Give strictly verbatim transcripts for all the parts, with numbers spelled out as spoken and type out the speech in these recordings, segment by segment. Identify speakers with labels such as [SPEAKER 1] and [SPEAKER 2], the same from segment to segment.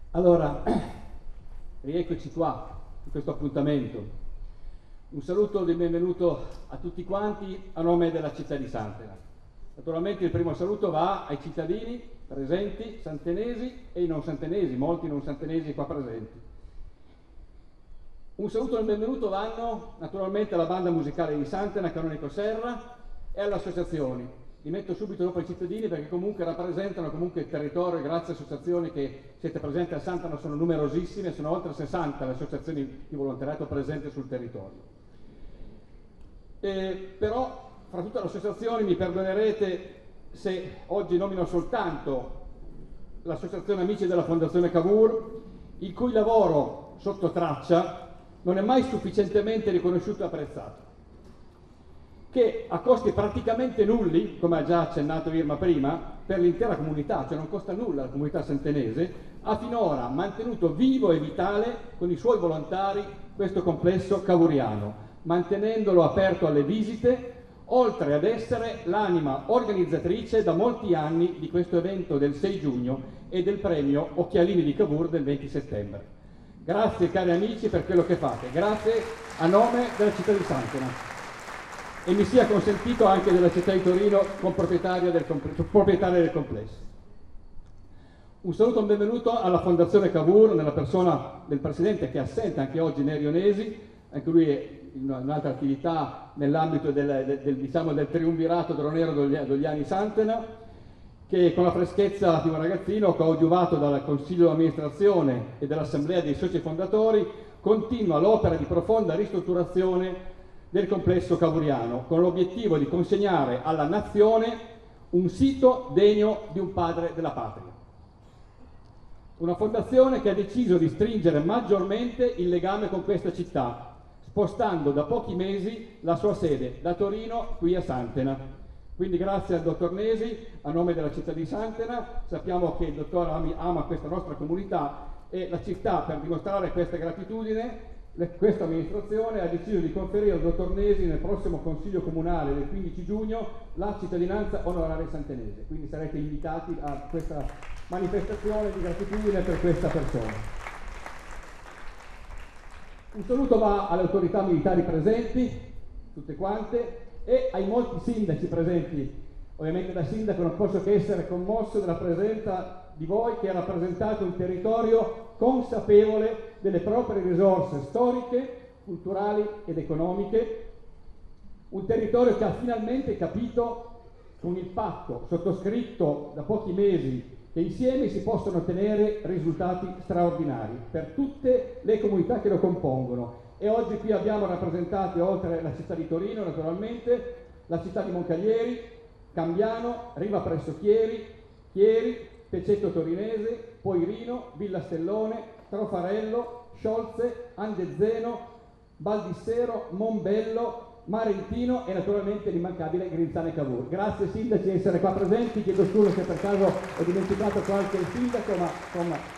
[SPEAKER 1] Allora, rieccoci qua, in questo appuntamento. Un saluto di benvenuto a tutti quanti a nome della città di Santena. Naturalmente il primo saluto va ai cittadini presenti, santenesi e i non santenesi, molti non santenesi qua presenti. Un saluto e un benvenuto vanno naturalmente alla banda musicale di Santena, Canonico Serra, e alle associazioni. Li metto subito dopo i cittadini perché comunque rappresentano comunque il territorio, grazie alle associazioni che siete presenti a Santena, sono numerosissime, sono oltre sessanta le associazioni di volontariato presenti sul territorio. Eh, però, fra tutte le associazioni, mi perdonerete se oggi nomino soltanto l'associazione Amici della Fondazione Cavour, il cui lavoro sotto traccia non è mai sufficientemente riconosciuto e apprezzato, che a costi praticamente nulli, come ha già accennato Irma prima, per l'intera comunità, cioè non costa nulla alla comunità santenese, ha finora mantenuto vivo e vitale con i suoi volontari questo complesso cavouriano, mantenendolo aperto alle visite, oltre ad essere l'anima organizzatrice da molti anni di questo evento del sei giugno e del premio Occhialini di Cavour del venti settembre. Grazie cari amici per quello che fate, grazie a nome della città di Santena. E mi sia consentito anche della città di Torino con proprietaria del, proprietaria del complesso. Un saluto e un benvenuto alla Fondazione Cavour, nella persona del presidente che è assente anche oggi, Nerio Nesi, anche lui è in un'altra attività nell'ambito del, del, del, diciamo, del triumvirato dronero Dogliani Santena, che con la freschezza di un ragazzino coadiuvato dal Consiglio di amministrazione e dall'Assemblea dei soci fondatori continua l'opera di profonda ristrutturazione del complesso cavouriano, con l'obiettivo di consegnare alla nazione un sito degno di un padre della patria. Una fondazione che ha deciso di stringere maggiormente il legame con questa città, spostando da pochi mesi la sua sede da Torino qui a Santena. Quindi grazie al dottor Nesi, a nome della città di Santena, sappiamo che il dottor ama questa nostra comunità e la città, per dimostrare questa gratitudine, questa amministrazione ha deciso di conferire al dottor Nesi nel prossimo consiglio comunale del quindici giugno la cittadinanza onoraria santenese, quindi sarete invitati a questa manifestazione di gratitudine per questa persona. Un saluto va alle autorità militari presenti, tutte quante, e ai molti sindaci presenti. Ovviamente da sindaco non posso che essere commosso della presenza di voi che rappresentate un territorio consapevole delle proprie risorse storiche, culturali ed economiche, un territorio che ha finalmente capito con il patto sottoscritto da pochi mesi che insieme si possono ottenere risultati straordinari per tutte le comunità che lo compongono. E oggi qui abbiamo rappresentati, oltre la città di Torino naturalmente, la città di Moncaglieri, Cambiano, Riva Presso Chieri, Chieri, Pecetto Torinese, Poirino, Villa Stellone, Trofarello, Sciolze, Andezzeno, Baldissero, Monbello, Marentino e naturalmente l'immancabile Grinzane Cavour. Grazie sindaci di essere qua presenti, chiedo scusa se per caso ho dimenticato qualche sindaco, ma insomma...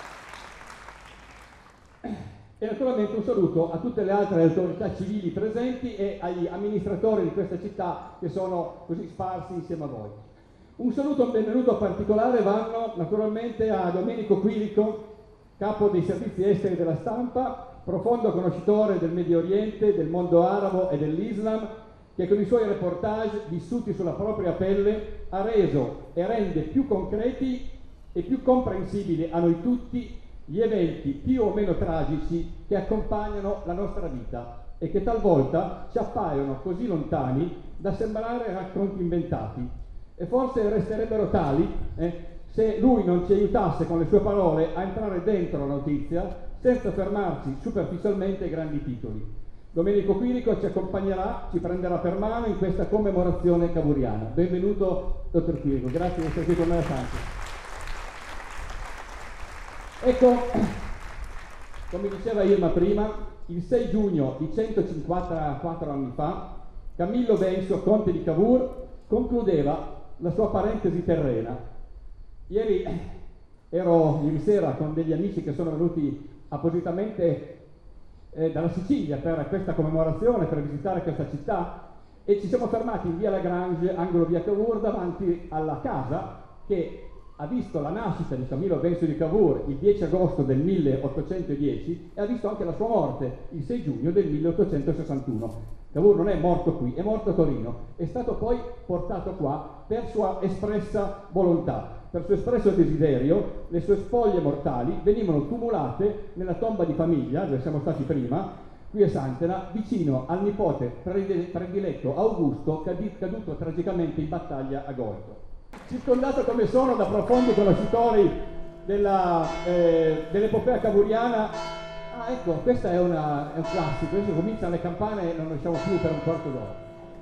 [SPEAKER 1] E naturalmente un saluto a tutte le altre autorità civili presenti e agli amministratori di questa città che sono così sparsi insieme a voi. Un saluto e un benvenuto particolare vanno naturalmente a Domenico Quirico, capo dei servizi esteri della stampa, profondo conoscitore del Medio Oriente, del mondo arabo e dell'Islam, che con i suoi reportage vissuti sulla propria pelle ha reso e rende più concreti e più comprensibili a noi tutti gli eventi più o meno tragici che accompagnano la nostra vita e che talvolta ci appaiono così lontani da sembrare racconti inventati. E forse resterebbero tali eh, se lui non ci aiutasse con le sue parole a entrare dentro la notizia senza fermarci superficialmente ai grandi titoli. Domenico Quirico ci accompagnerà, ci prenderà per mano in questa commemorazione cavouriana. Benvenuto dottor Quirico, grazie di essere qui con me a Santena. Ecco, come diceva Irma prima, il sei giugno di centocinquantaquattro anni fa, Camillo Benso, conte di Cavour, concludeva la sua parentesi terrena. Ieri ero ieri sera con degli amici che sono venuti appositamente eh, dalla Sicilia per questa commemorazione, per visitare questa città, e ci siamo fermati in via Lagrange, angolo via Cavour, davanti alla casa che ha visto la nascita di Camillo Benso di Cavour il dieci agosto del milleottocentodieci e ha visto anche la sua morte il sei giugno del milleottocentosessantuno. Cavour non è morto qui, è morto a Torino, è stato poi portato qua per sua espressa volontà, per suo espresso desiderio. Le sue spoglie mortali venivano tumulate nella tomba di famiglia, dove siamo stati prima, qui a Santena, vicino al nipote prediletto Augusto, caduto tragicamente in battaglia a Goito. Circondato come sono da profondi conoscitori della, eh, dell'epopea cavouriana. Ah, ecco, questo è, una, è un classico, adesso cominciano le campane e non ne usciamo più per un quarto d'ora.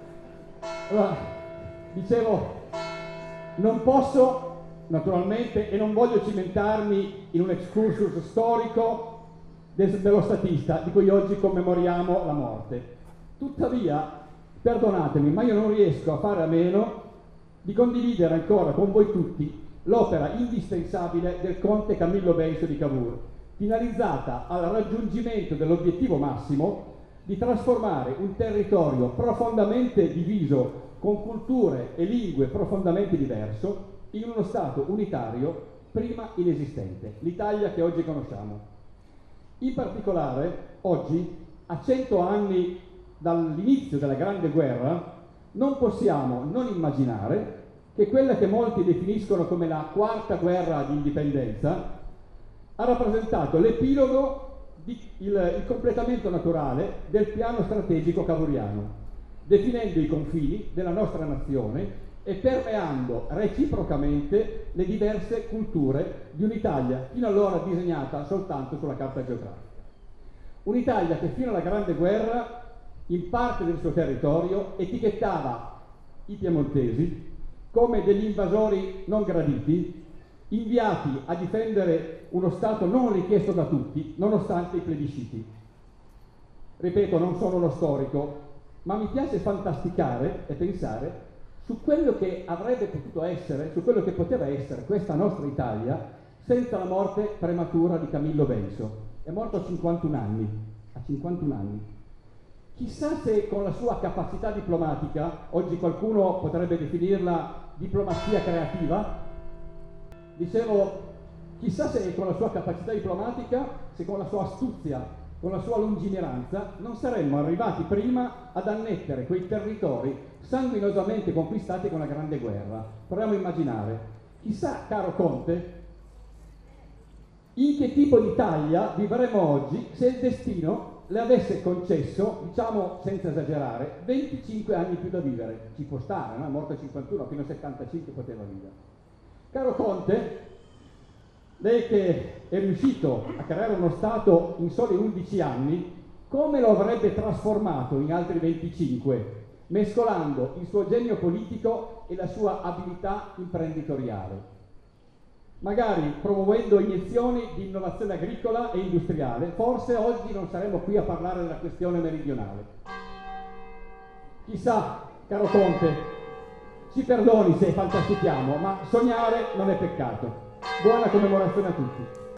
[SPEAKER 1] Allora, dicevo, non posso, naturalmente, e non voglio cimentarmi in un excursus storico del, dello statista di cui oggi commemoriamo la morte. Tuttavia, perdonatemi, ma io non riesco a fare a meno di condividere ancora con voi tutti l'opera indispensabile del conte Camillo Benso di Cavour, finalizzata al raggiungimento dell'obiettivo massimo di trasformare un territorio profondamente diviso, con culture e lingue profondamente diverso, in uno Stato unitario prima inesistente, l'Italia che oggi conosciamo. In particolare, oggi, a cento anni dall'inizio della Grande Guerra, non possiamo non immaginare che quella che molti definiscono come la quarta guerra di indipendenza ha rappresentato l'epilogo, di, il, il completamento naturale del piano strategico cavouriano, definendo i confini della nostra nazione e permeando reciprocamente le diverse culture di un'Italia fino allora disegnata soltanto sulla carta geografica. Un'Italia che fino alla Grande Guerra, in parte del suo territorio, etichettava i piemontesi come degli invasori non graditi, inviati a difendere uno Stato non richiesto da tutti, nonostante i plebisciti. Ripeto, non sono uno storico, ma mi piace fantasticare e pensare su quello che avrebbe potuto essere, su quello che poteva essere questa nostra Italia senza la morte prematura di Camillo Benso. È morto a cinquantuno anni, a cinquantuno anni. Chissà se con la sua capacità diplomatica, oggi qualcuno potrebbe definirla diplomazia creativa, dicevo, chissà se con la sua capacità diplomatica, se con la sua astuzia, con la sua lungimiranza, non saremmo arrivati prima ad annettere quei territori sanguinosamente conquistati con la Grande Guerra. Proviamo a immaginare. Chissà, caro Conte, in che tipo di Italia vivremmo oggi se il destino le avesse concesso, diciamo senza esagerare, venticinque anni più da vivere. Ci può stare, no? È morto a cinquantuno, fino a settantacinque poteva vivere. Caro Conte, lei che è riuscito a creare uno Stato in soli undici anni, come lo avrebbe trasformato in altri venticinque, mescolando il suo genio politico e la sua abilità imprenditoriale? Magari promuovendo iniezioni di innovazione agricola e industriale, forse oggi non saremmo qui a parlare della questione meridionale. Chissà, caro Conte, ci perdoni se fantastichiamo, ma sognare non è peccato. Buona commemorazione a tutti.